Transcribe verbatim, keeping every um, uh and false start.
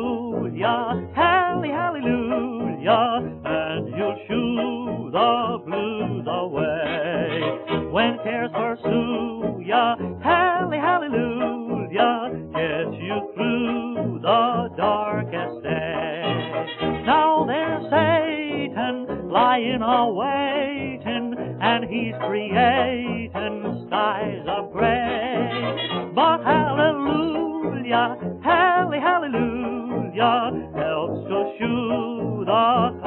hallelujah, halle, hallelujah, and you'll shoo the blues away. When cares pursue ya, halle, hallelujah, gets you through the darkest day. Now there's Satan lying a-waiting, and he's creating skies of gray. But hallelujah, halle, hallelujah, helps to shoo the